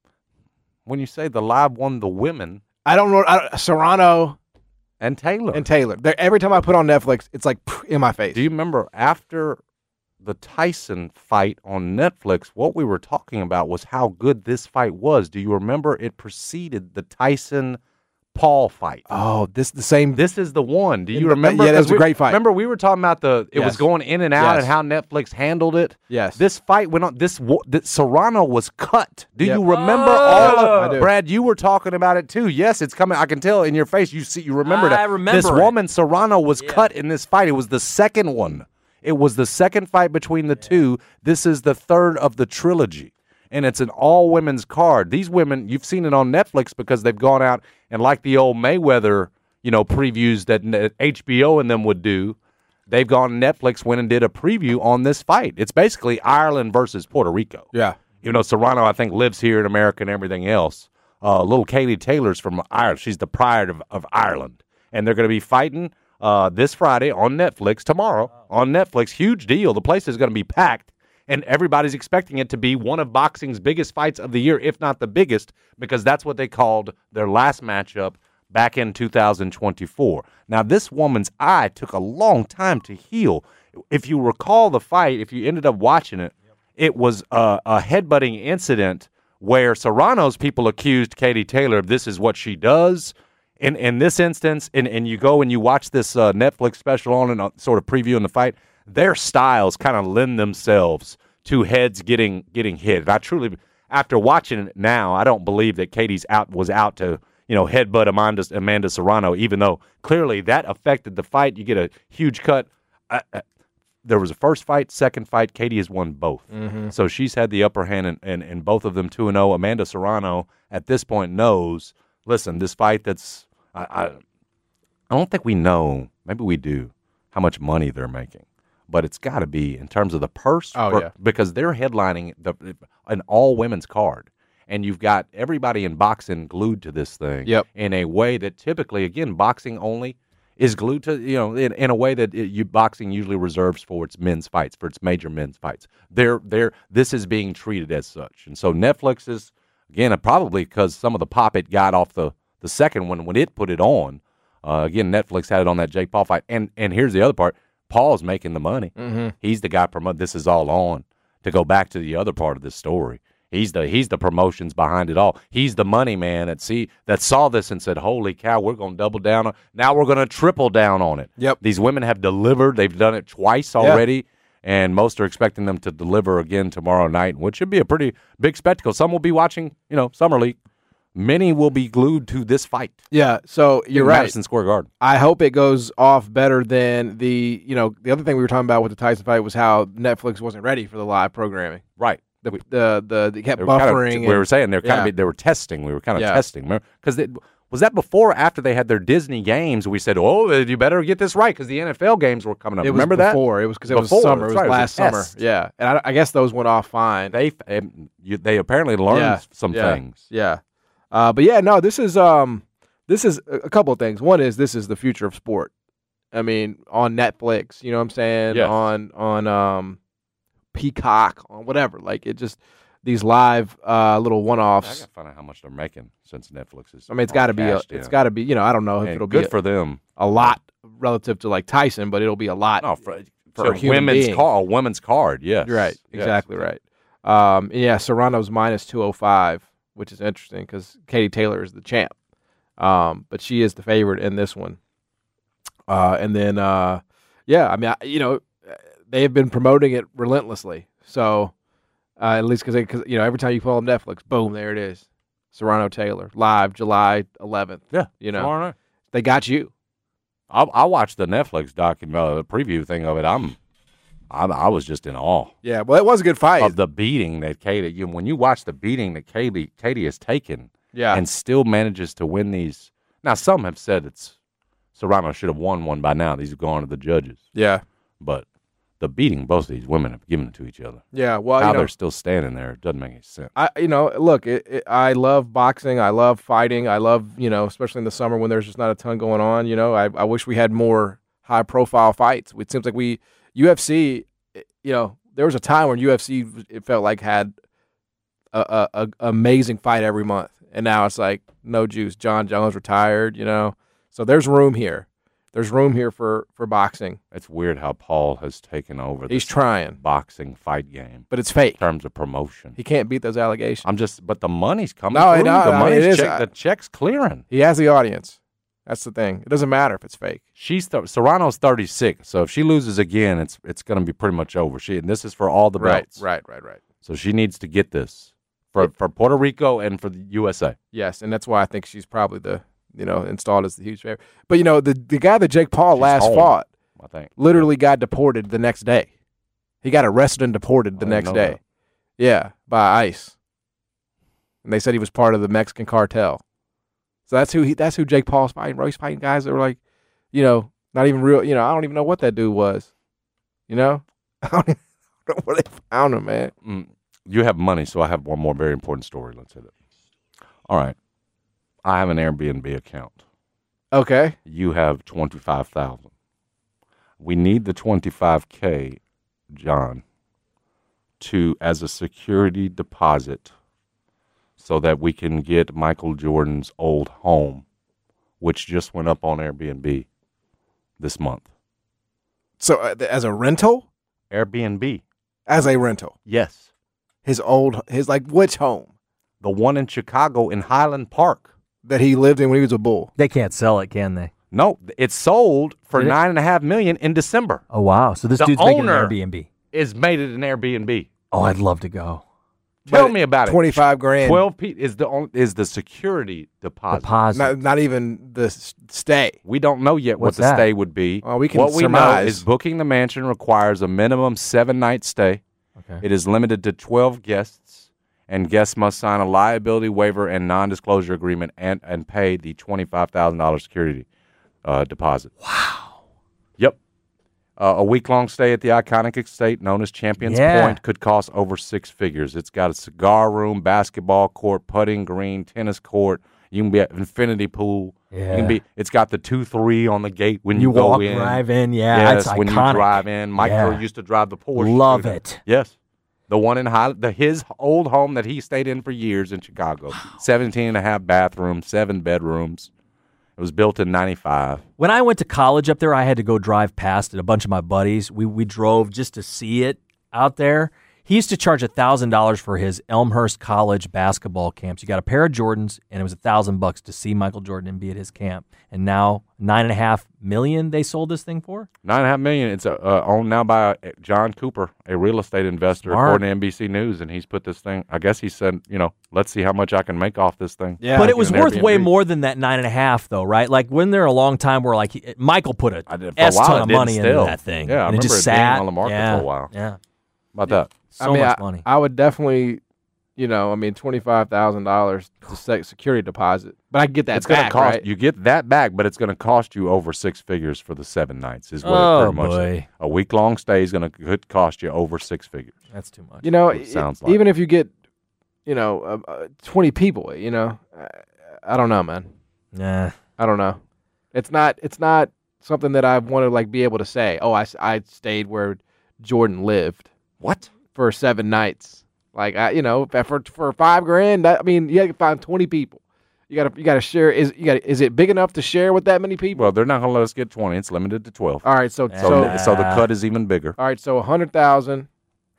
When you say the live one, the women I don't know. I, Serrano and Taylor. and Taylor. They're, every time I put on Netflix, it's like in my face. Do you remember after the Tyson fight on Netflix, what we were talking about was how good this fight was? Do you remember it preceded the Tyson Paul fight? Oh, this the same. This is the one. Do you In- remember? yeah, that was 'Cause a we- great fight. Remember, we were talking about the it was Yes. going in and out Yes. and how Netflix handled it. Yes. This fight went on. This, wa- this Serrano was cut. Do Yep. you remember Oh. all I of do. Brad? You were talking about it too. Yes, it's coming. I can tell in your face. You see, you remember that. I remember this it. woman Serrano was Yeah. cut in this fight. It was the second one. It was the second fight between the two. This is the third of the trilogy. And it's an all-women's card. These women, you've seen it on Netflix because they've gone out and like the old Mayweather, you know, previews that n- H B O and them would do, they've gone Netflix, went and did a preview on this fight. It's basically Ireland versus Puerto Rico. Yeah. You know, Serrano, I think, lives here in America and everything else. Uh, little Katie Taylor's from Ireland. She's the pride of, of Ireland. And they're going to be fighting uh, this Friday on Netflix, tomorrow on Netflix. Huge deal. The place is going to be packed. And everybody's expecting it to be one of boxing's biggest fights of the year, if not the biggest, because that's what they called their last matchup back in two thousand twenty-four. Now, this woman's eye took a long time to heal. If you recall the fight, if you ended up watching it, it was a, a headbutting incident where Serrano's people accused Katie Taylor of this is what she does. In in this instance, and, and you go and you watch this uh, Netflix special on and uh, sort of previewing the fight, their styles kind of lend themselves to heads getting getting hit. And I truly, after watching it now, I don't believe that Katie's out was out to, you know, headbutt Amanda, Amanda Serrano, even though clearly that affected the fight. You get a huge cut. Uh, uh, there was a first fight, second fight. Katie has won both. Mm-hmm. So she's had the upper hand in, in, in both of them two and oh. Amanda Serrano at this point knows, listen, this fight that's, I, I, I don't think we know, maybe we do, how much money they're making. But it's got to be in terms of the purse, Oh, for- yeah. because they're headlining the, an all-women's card. And you've got everybody in boxing glued to this thing Yep. in a way that typically, again, boxing only is glued to, you know, in, in a way that it, you, boxing usually reserves for its men's fights, for its major men's fights. They're, they're, this is being treated as such. And so Netflix is, again, probably because some of the pop it got off the, the second one when it put it on. Uh, again, Netflix had it on that Jake Paul fight. And, and here's the other part. Paul's making the money. Mm-hmm. He's the guy promote. This is all on. To go back to the other part of this story, he's the he's the promotions behind it all. He's the money man that see that saw this and said, "Holy cow, we're going to double down on. Now we're going to triple down on it." Yep. These women have delivered. They've done it twice already, and most are expecting them to deliver again tomorrow night, which should be a pretty big spectacle. Some will be watching, you know, Summer League. Many will be glued to this fight. Yeah, so you're in right. Madison Square Garden. I hope it goes off better than the, you know, the other thing we were talking about with the Tyson fight was how Netflix wasn't ready for the live programming. Right. The the the they kept They were kind of- buffering. we were and- saying they're kind yeah. of they were testing. We were kind of Yeah. testing because was that before or after they had their Disney games? We said, "Oh, you better get this right because the N F L games were coming up." It was Remember before. It was because it was Before, summer. It that's was right, it was a last summer. test. Yeah, and I, I guess those went off fine. that? They um, you, they apparently learned Yeah. some yeah. things. Yeah, uh, but yeah, no, this is um, this is a, a couple of things. One is this is the future of sport. I mean, on Netflix, you know what I'm saying? Yes. On on um, Peacock, on whatever. Like it just these live uh little I one-offs. gotta find out how much they're making since Netflix is. I mean, it's got to be a, cashed it's in. got to be, you know, I don't know if And it'll good be a, for them. a lot relative to like Tyson, but it'll be a lot. No, for, For for a human women's being. card, a women's card. Yes, Right, Yes. exactly right. Um, and yeah, Serrano's minus two oh five, which is interesting because Katie Taylor is the champ. Um, but she is the favorite in this one. Uh, and then, uh, yeah, I mean, I, you know, they have been promoting it relentlessly. So uh, at least because, because you know, every time you pull up Netflix, boom, there it is. Serrano Taylor, live July eleventh. Yeah, you know, tomorrow night. They got you. I, I watched the Netflix documentary, the preview thing of it. I'm, I, I was just in awe. Yeah, well, it was a good fight. Of the beating that Katie, you, when you watch the beating that Katie, Katie has taken, yeah, and still manages to win these. Now, some have said it's Serrano should have won one by now. These have gone to the judges. Yeah, but the beating both of these women have given to each other. Yeah, well, how you know, they're still standing there doesn't make any sense. I, you know, look, it, it, I love boxing. I love fighting. I love, you know, especially in the summer when there's just not a ton going on. You know, I, I wish we had more high profile fights. It seems like we U F C. You know, there was a time when U F C it felt like had a, a, a amazing fight every month, and now it's like no juice. John Jones retired. You know, so there's room here. There's room here for, for boxing. It's weird how Paul has taken over He's this trying. boxing fight game. But it's fake. In terms of promotion. He can't beat those allegations. I'm just, but the money's coming no, through. No, the no, money's it is. check, the check's clearing. He has the audience. That's the thing. It doesn't matter if it's fake. She's th- Serrano's thirty-six, so if she loses again, it's it's going to be pretty much over. She and this is for all the belts. Right, right, right, right. So she needs to get this for for Puerto Rico and for the U S A. Yes, and that's why I think she's probably the you know installed as the huge favorite. But you know the the guy that Jake Paul She's last home, fought, I think, literally got deported the next day. He got arrested and deported the I next didn't know day. that. Yeah, by ICE. And they said he was part of the Mexican cartel. So that's who he. That's who Jake Paul's fighting. Bro, he's fighting guys that were like, you know, not even real. You know, I don't even know what that dude was. You know, I don't even know where they found him, man. Mm, you have money, so I have one more very important story. Let's hit it. All right, I have an Airbnb account. Okay. You have twenty-five thousand. We need the twenty-five K, John, to as a security deposit, so that we can get Michael Jordan's old home, which just went up on Airbnb this month. So uh, as a rental? Airbnb. As a rental. Yes. His old, his like which home? The one in Chicago in Highland Park. That he lived in when he was a bull. They can't sell it, can they? No, it sold for Did it? nine and a half million in December. Oh, wow. So this The dude's making an owner- Airbnb. Is made it an Airbnb. Oh, I'd love to go. Tell But me about it. Twenty-five grand. Twelve pe- is the only, is the security deposit. Deposit. Not, not even the s- stay. We don't know yet What's what the that? stay would be. Well, we can what we know surmise. is booking the mansion requires a minimum seven night stay. Okay. It is limited to twelve guests, and guests must sign a liability waiver and non-disclosure agreement and, and pay the twenty-five thousand dollars security uh, deposit. Wow. Yep. Uh, a week-long stay at the iconic estate known as Champions Yeah. Point could cost over six figures. It's got a cigar room, basketball court, putting green, tennis court. You can be at infinity pool. You Yeah. can be. It's got the two three on the gate when you, You go walk, in. drive in. Yeah, yes, it's when iconic. you drive in. Mike Yeah. Kerr used to drive the Porsche. Love through there. it. Yes. The one in High, the his old home that he stayed in for years in Chicago. seventeen and a half bathrooms, seven bedrooms. It was built in ninety-five. When I went to college up there, I had to go drive past it. A bunch of my buddies, we we drove just to see it out there. He used to charge a thousand dollars for his Elmhurst College basketball camps. You got a pair of Jordans, and it was a thousand bucks to see Michael Jordan and be at his camp. And now nine and a half million they sold this thing for. Nine and a half million. It's uh, uh, owned now by uh, John Cooper, a real estate investor, Smart. according to N B C News, and he's put this thing. I guess he said, you know, let's see how much I can make off this thing. Yeah. But it was An worth way Airbnb. more than that nine and a half, though, right? Like, wasn't there a long time where like he, Michael put a I did- for a s while, ton it of didn't money into still. that thing, Yeah, I and it remember just it being sat on the market yeah, for a while. Yeah, How about that? so I mean, much I, money. I would definitely, you know, I mean, twenty-five thousand dollars to sec- security deposit, but I get that It's going to back, cost right? you get that back, but it's going to cost you over six figures for the seven nights. Is what Oh, it pretty much boy. a week long stay is going to cost you over six figures. That's too much. You know, It sounds e- like. even if you get, you know, uh, uh, twenty people, you know, I, I don't know, man. Nah. I don't know. It's not. It's not something that I want to like be able to say. Oh, I, s- I stayed where Jordan lived What? for seven nights. Like I, you know, for for five grand. That, I mean, you got to find twenty people. You got to you got to share. Is you got is it big enough to share with that many people? Well, they're not going to let us get twenty. It's limited to twelve. All right, so So, so the, so the cut is even bigger. all right, so a hundred thousand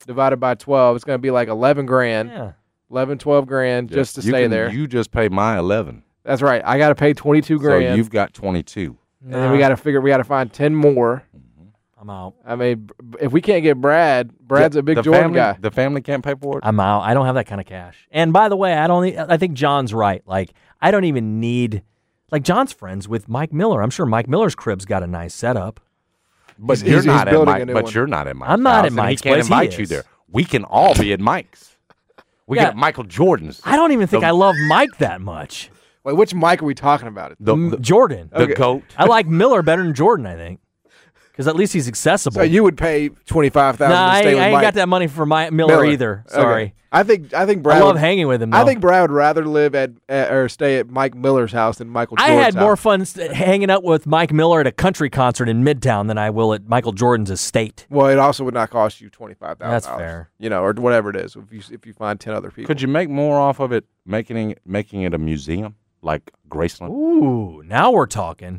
divided by twelve. It's going to be like eleven grand, Yeah. eleven, twelve grand Yeah. just to You stay can- there. You just pay my eleven. That's right. I got to pay twenty-two grand. So you've got twenty-two. and then we got to figure. We got to find ten more. I'm out. I mean, b- if we can't get Brad, Brad's Yeah, a big the Jordan family, guy. The family can't pay for it? I'm out. I don't have that kind of cash. And by the way, I don't. e- I think John's right. Like, I don't even need. Like, John's friends with Mike Miller. I'm sure Mike Miller's crib's got a nice setup. But He's- you're he's- not he's at building Mike, a new but one. you're not at Mike's I'm not house, at and Mike's he can't place, he invite you is. there. We can all be at Mike's. We Yeah. got Michael Jordan's. I don't even think The- I love Mike that much. Wait, which Mike are we talking about? The, M- the, Jordan. the Okay. GOAT. I like Miller better than Jordan, I think. Because at least he's accessible. So you would pay twenty-five thousand nah, to I, stay ain't- with I ain't Mike. got that money for my Miller, Miller. either. Sorry. Okay. I think I think I Brad. love would, hanging with him, though. I think Brad would rather live at, at or stay at Mike Miller's house than Michael I Jordan's had more house. fun st- hanging out with Mike Miller at a country concert in Midtown than I will at Michael Jordan's estate. Well, it also would not cost you twenty-five thousand. That's fair. You know, or whatever it is. If you if you find ten other people, Could you make more off of it, making it, making it a museum like Graceland, Ooh, now we're talking.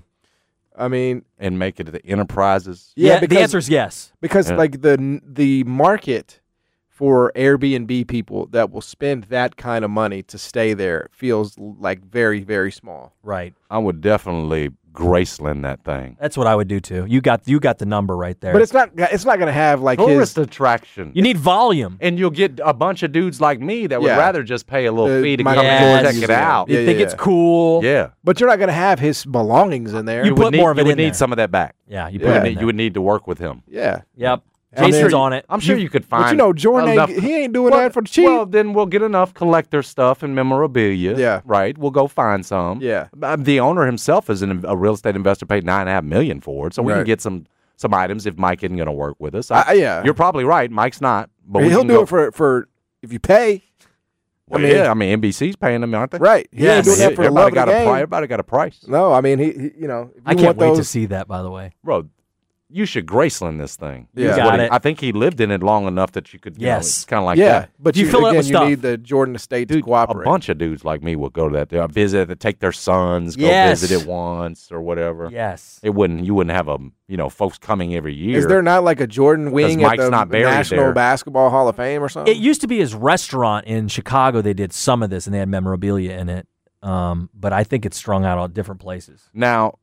I mean, and make it the Enterprises? yeah, Yeah, because the answer is yes. because Yeah. like the the market for Airbnb people that will spend that kind of money to stay there feels like very very small. Right. I would definitely Graceland that thing. That's what I would do too. You got you got the number right there. But it's not it's not going to have like Tourist his attraction. you need volume. and you'll get a bunch of dudes like me that would Yeah. rather just pay a little The fee to Michael come in Jordan and check it Museum. out. You Yeah, think yeah, it's yeah. cool. Yeah. But you're not going to have his belongings in there. You You put would need, more of you it would in need there. some of that back. Yeah, you You, put Yeah. it would in need, there. you would need to work with him. yeah. Yep. I'm Jason's sure- on it. I'm sure you could find But you know, Jordan enough. ain't, he ain't doing well, that for the cheap. Well, then we'll get enough collector stuff and memorabilia. Yeah. Right. We'll go find some. Yeah. Uh, The owner himself is an, a real estate investor, paid nine and a half million for it, so we Right. can get some some items if Mike isn't going to work with us. I, I- yeah. You're probably right. Mike's not, but we he'll can do go, it for for if you pay. Well, I mean- yeah, I mean N B C's paying them, aren't they? Right. He Yes. ain't doing that for the everybody love of got the a game. pri- everybody got a price, No, I mean he, he you know, if you I can't want wait those, to see that, by the way. bro. You should Graceland this thing. Yeah. Is Got what he- it. I think he lived in it long enough that you could. You know, Yes. it's kind of like yeah, that. but You you, fill it again, with you stuff. need the Jordan estate to Dude, a cooperate. bunch of dudes like me will go to that. They'll visit, they take their sons, go Yes. visit it once or whatever. Yes. It wouldn't. You wouldn't have a you know folks coming every year. Is there not like a Jordan wing at Mike's the not buried National there. Basketball Hall of Fame or something? It used to be his restaurant in Chicago. They did some of this, and they had memorabilia in it. Um, but I think it's strung out on different places. now?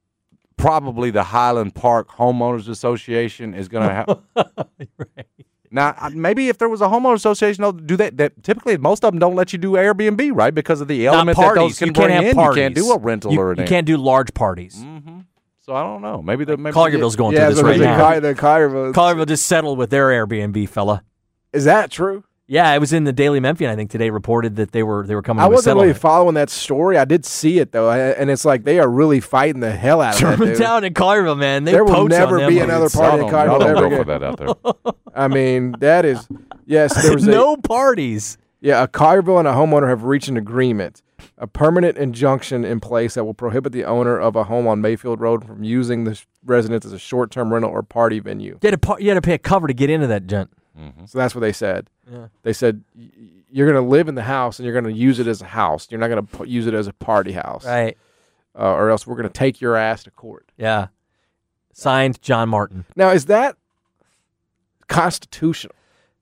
Probably the Highland Park Homeowners Association is going to have. Right. Now, uh, maybe if there was a homeowner association, they'll do that. That typically most of them don't let you do Airbnb, right? Because of the Not element that those parties. can You can't bring have in. parties. You can't do a rental You, or you an. can't do large parties. Mm-hmm. So I don't know. Maybe the maybe Collierville's going yeah, through this so right the, now. Car- the Collierville. Collierville just settled with their Airbnb fella. Is that true? Yeah, it was in the Daily Memphian. I think today reported that they were they were coming. I to a wasn't really settlement. following that story. I did see it though, I- and it's like they are really fighting the hell out of that dude. Germantown and Collierville, man. They There will poach never on them be boys. another Y'all party in don't, y'all Collierville don't ever go for again. that out there. I mean, that is yes. There was a, no parties. Yeah, a Collierville and a homeowner have reached an agreement, a permanent injunction in place that will prohibit the owner of a home on Mayfield Road from using the sh- residence as a short-term rental or party venue. You had, to, par- you had to pay a cover to get into that gent. So that's what they said. Yeah. They said y- y- you're going to live in the house and you're going to use it as a house. You're not going to use it as a party house, Right. uh, or else we're going to take your ass to court. Yeah. Signed, John Martin. Now, is that constitutional?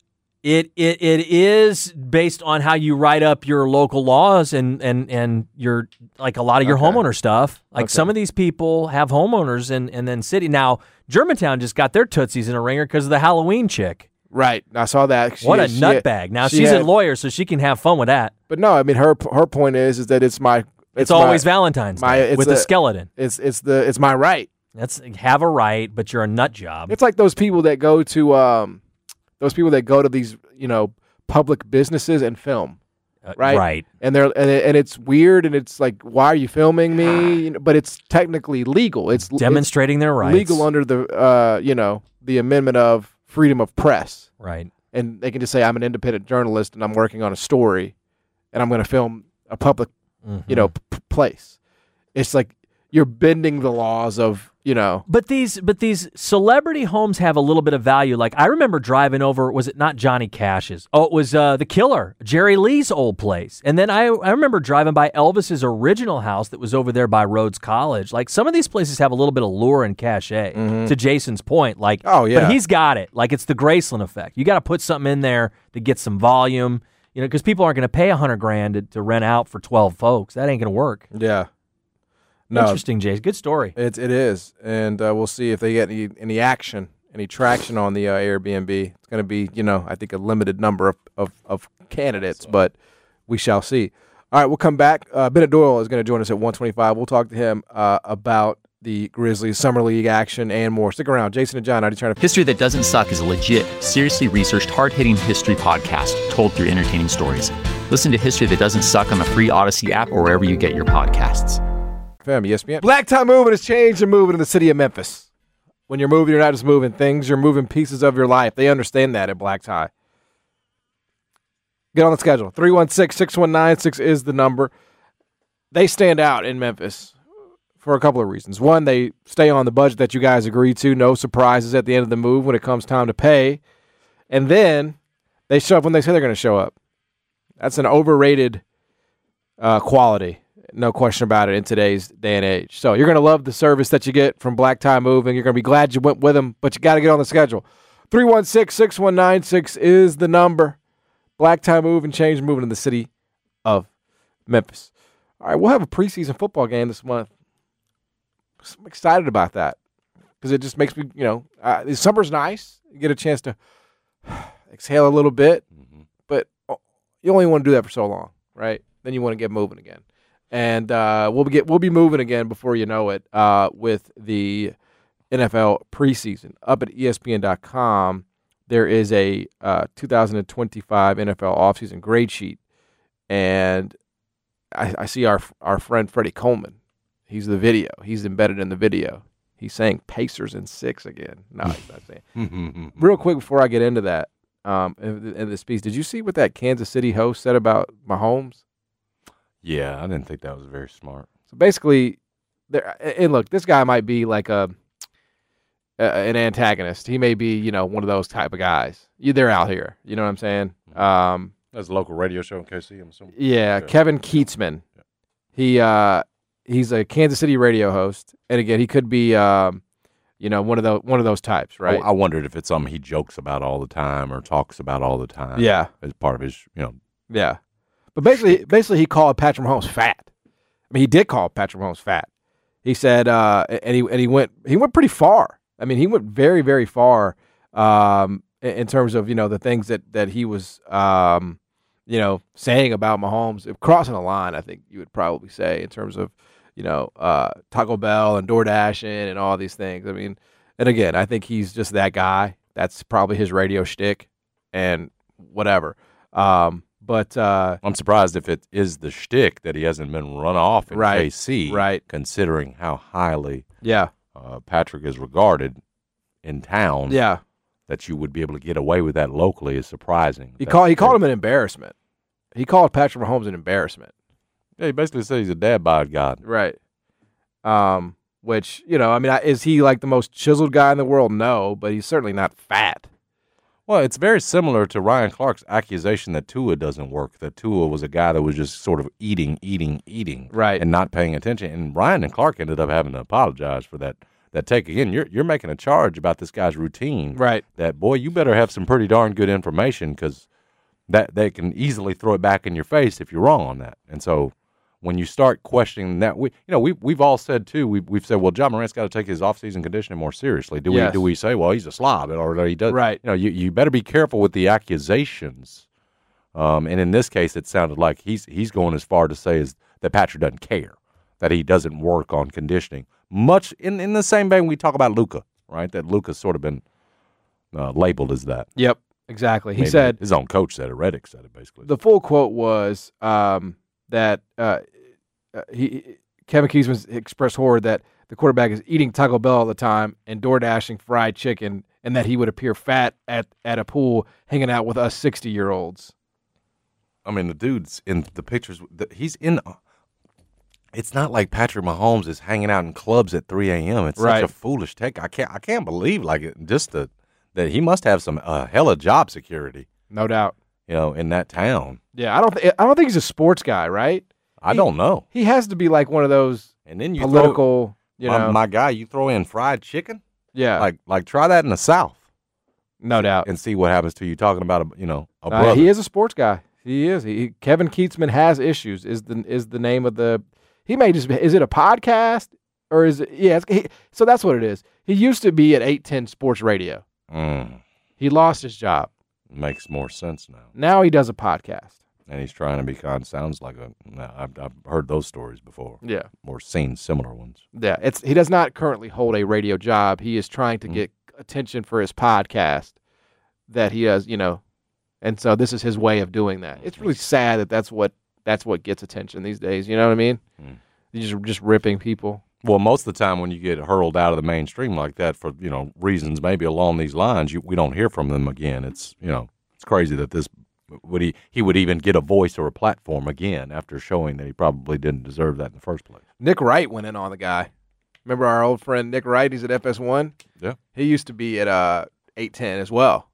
It it it is based on how you write up your local laws and and and your like a lot of your Okay. homeowner stuff. Like Okay. some of these people have homeowners and and then city. Now Germantown just got their tootsies in a ringer because of the Halloween chick. Right. I saw that. She- What a she- nutbag! Now she she's had- a lawyer, so she can have fun with that. But no, I mean her her point is is that it's my it's, It's, always my, Valentine's my- Day it's with a- a skeleton. it's it's the it's my right. That's have a right, but you're a nut job. It's like those people that go to um those people that go to these, you know, public businesses and film. Uh, right? Right. And they're and, it, and it's weird and it's like, why are you filming me? You know, but it's technically legal. It's Demonstrating their it's rights. legal under the uh, you know, the amendment of freedom of press. Right. And they can just say I'm an independent journalist and I'm working on a story and I'm going to film a public, Mhm. you know, p- place. It's like you're bending the laws of you know. But these but these celebrity homes have a little bit of value. Like, I remember driving over, was it not Johnny Cash's? Oh, it was uh, The Killer, Jerry Lee's old place. And then I, I remember driving by Elvis's original house that was over there by Rhodes College. Like, some of these places have a little bit of lure and cachet, Mm-hmm. to Jason's point. Like, Oh, yeah. But he's got it. Like, it's the Graceland effect. You got to put something in there to get some volume, you know, because people aren't going to pay a hundred grand to, to rent out for twelve folks. That ain't going to work. Yeah. No, Interesting, Jason. Good story. It it is, and uh, we'll see if they get any any action, any traction on the uh, Airbnb. It's going to be, you know, I think a limited number of of, of candidates, but we shall see. All right, we'll come back. Uh, Bennett Doyle is going to join us at one twenty-five. We'll talk to him uh, about the Grizzlies Summer League action and more. Stick around. Jason and John, I trying to. History That Doesn't Suck is a legit, seriously researched, hard-hitting history podcast told through entertaining stories. Listen to History That Doesn't Suck on the free Odyssey app or wherever you get your podcasts. Fam, E S P N. Black Tie Movement has changed and moving in the city of Memphis. When you're moving, you're not just moving things, you're moving pieces of your life. They understand that at Black Tie. Get on the schedule. three one six, six one nine six is the number. They stand out in Memphis for a couple of reasons. One, they stay on the budget that you guys agreed to. No surprises at the end of the move when it comes time to pay. And then they show up when they say they're going to show up. That's an overrated uh, quality. No question about it in today's day and age. So you're going to love the service that you get from Black Tie Moving. You're going to be glad you went with them, but you got to get on the schedule. three one six, six one nine six is the number. Black Tie Moving, change moving in the city of Memphis. All right, we'll have a preseason football game this month. I'm excited about that because it just makes me, you know, uh, the summer's nice. You get a chance to exhale a little bit, mm-hmm. but you only want to do that for so long, right? Then you want to get moving again. And uh, we'll get we'll be moving again before you know it uh, with the N F L preseason. Up at E S P N dot com, there is a uh, two thousand twenty-five N F L offseason grade sheet, and I, I see our our friend Freddie Coleman. He's the video. He's embedded in the video. He's saying Pacers in six again. No, he's not saying. Real quick before I get into that, um, in, in this piece, did you see what that Kansas City host said about Mahomes? Yeah, I didn't think that was very smart. So basically, there. And look, this guy might be like a, a an antagonist. He may be, you know, one of those type of guys. You, they're out here. You know what I'm saying? Um, That's a local radio show in K C. I'm assuming. Yeah, okay. Kevin Keatsman. Yeah. He uh, he's a Kansas City radio host, and again, he could be, um, you know, one of those one of those types, right? I, I wondered if it's something he jokes about all the time or talks about all the time. Yeah, as part of his, you know. Yeah. But basically, basically, he called Patrick Mahomes fat. I mean, he did call Patrick Mahomes fat. He said, uh, and he and he went he went pretty far. I mean, he went very very far um, in, in terms of, you know, the things that that he was um, you know, saying about Mahomes, crossing a line. I think you would probably say in terms of, you know, uh, Taco Bell and DoorDashing and all these things. I mean, and again, I think he's just that guy. That's probably his radio shtick and whatever. Um, But uh, I'm surprised if it is the shtick that he hasn't been run off in right, K C, right. considering how highly yeah. uh, Patrick is regarded in town. Yeah. That you would be able to get away with that locally is surprising. He called he called him an embarrassment. He called Patrick Mahomes an embarrassment. Yeah, he basically said he's a dad bod god. Right. Um, which, you know, I mean, is he like the most chiseled guy in the world? No, but he's certainly not fat. Well, it's very similar to Ryan Clark's accusation that Tua doesn't work, that Tua was a guy that was just sort of eating, eating, eating, right, and not paying attention. And Ryan and Clark ended up having to apologize for that that take. Again, you're you're making a charge about this guy's routine, right? That, boy, you better have some pretty darn good information because that they can easily throw it back in your face if you're wrong on that. And so when you start questioning that, we you know we we've all said too, we've we've said, well, John Morant's got to take his offseason conditioning more seriously. Do yes. we do we say, well, he's a slob or he does? Right. You know, you, you better be careful with the accusations. Um, and in this case, it sounded like he's he's going as far to say is that Patrick doesn't care, that he doesn't work on conditioning. Much in, in the same vein we talk about Luka, right? That Luka's sort of been uh, labeled as that. Yep, exactly. He Maybe said his own coach said it. Reddick said it basically. The full quote was um, that uh, he Kevin Keesman expressed horror that the quarterback is eating Taco Bell all the time and DoorDashing fried chicken, and that he would appear fat at, at a pool hanging out with us sixty-year-olds. I mean, the dude's in the pictures. The, he's in. it's not like Patrick Mahomes is hanging out in clubs at three a.m. It's Right. such a foolish take. I can't I can't believe like it, just the that he must have some uh, hella job security, No doubt. you know, in that town. Yeah, I don't. Th- I don't think he's a sports guy, right? I He- don't know. He has to be like one of those And then you throw, political. You my, know, my guy, you throw in fried chicken. yeah, Like like try that in the South no doubt. and see what happens to you. Talking about a you know a Uh, brother. he is a sports guy. He is. He, he- Kevin Keatsman has issues. Is the is the name of the? He may just. Be, is it a podcast or is it? Yeah. It's, he, so that's what it is. He used to be at eight ten Sports Radio. Mm, He lost his job. makes more sense now. Now he does a podcast. And he's trying to be kind. Sounds like a. no, I've, I've heard those stories before, Yeah. or seen similar ones. Yeah. It's he does not currently hold a radio job. He is trying to Mm. get attention for his podcast that he does. You know, and so this is his way of doing that. It's really sad that that's what that's what gets attention these days. You know what I mean? Mm. You're just just ripping people. Well, most of the time when you get hurled out of the mainstream like that for you know reasons maybe along these lines, you, we don't hear from them again. It's you know it's crazy that this would he he would even get a voice or a platform again after showing that he probably didn't deserve that in the first place. Nick Wright went in on the guy. Remember our old friend Nick Wright? He's at F S one. Yeah. He used to be at uh, eight ten as well.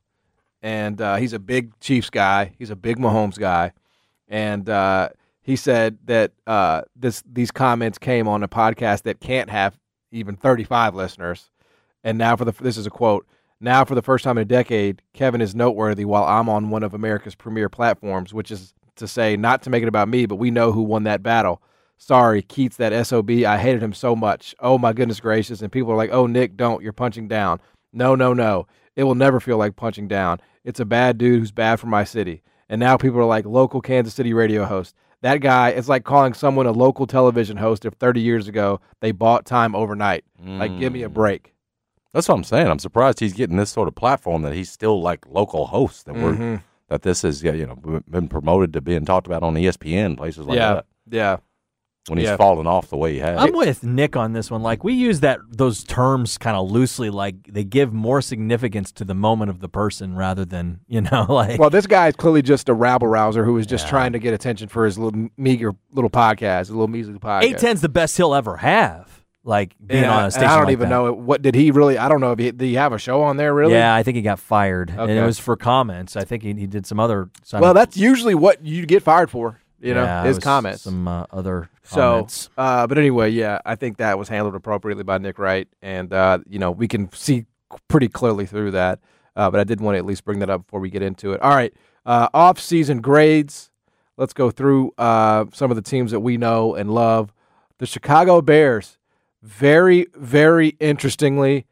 And uh, he's a big Chiefs guy. He's a big Mahomes guy. And uh, he said that uh, this these comments came on a podcast that can't have even thirty-five listeners. And now for the this is a quote. Now for the first time in a decade, Kevin is noteworthy while I'm on one of America's premier platforms, which is to say not to make it about me, but we know who won that battle. Sorry, Keats, that S O B. I hated him so much. Oh, my goodness gracious. And people are like, oh, Nick, don't. You're punching down. No, no, no. It will never feel like punching down. It's a bad dude who's bad for my city. And now people are like, local Kansas City radio host. That guy, it's like calling someone a local television host if thirty years ago they bought time overnight. Like, give me a break. That's what I'm saying. I'm surprised he's getting this sort of platform that he's still like local host. That we're Mhm. that this is yeah, you know been promoted to being talked about on E S P N places like Yeah, that. yeah. When he's Yeah. fallen off the way he has. I'm with Nick on this one. Like we use that those terms kind of loosely, like they give more significance to the moment of the person rather than you know like. Well, this guy is clearly just a rabble rouser who is just Yeah. trying to get attention for his little meager little podcast, his little measly podcast. eight ten's the best he'll ever have. Like being Yeah, on a and station. I don't like even that. know what did he really. I don't know if he did he have a show on there really. Yeah, I think he got fired, and Okay. it was for comments. I think he, he did some other. Some, Well, that's usually what you get fired for. You know, yeah, it his was comments. Some uh, other So, comments. uh, but anyway, yeah, I think that was handled appropriately by Nick Wright, and uh, you know we can see pretty clearly through that. Uh, but I did want to at least bring that up before we get into it. All right, uh, off-season grades. Let's go through uh, some of the teams that we know and love. The Chicago Bears, very, very interestingly,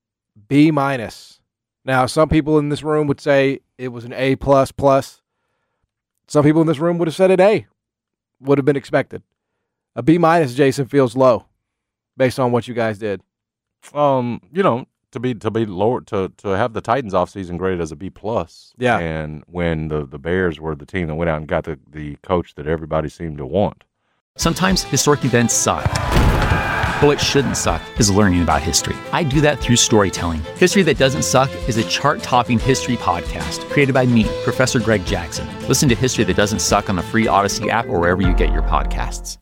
B minus. Now, some people in this room would say it was an A plus plus. Some people in this room would have said an A. Would have been expected. A B minus, Jason, feels low based on what you guys did. Um, you know, to be to be lower to to have the Titans offseason graded as a B plus. Yeah. And when the, the Bears were the team that went out and got the, the coach that everybody seemed to want. Sometimes historic events suck. But what shouldn't suck is learning about history. I do that through storytelling. History That Doesn't Suck is a chart-topping history podcast created by me, Professor Greg Jackson. Listen to History That Doesn't Suck on the free Odyssey app or wherever you get your podcasts.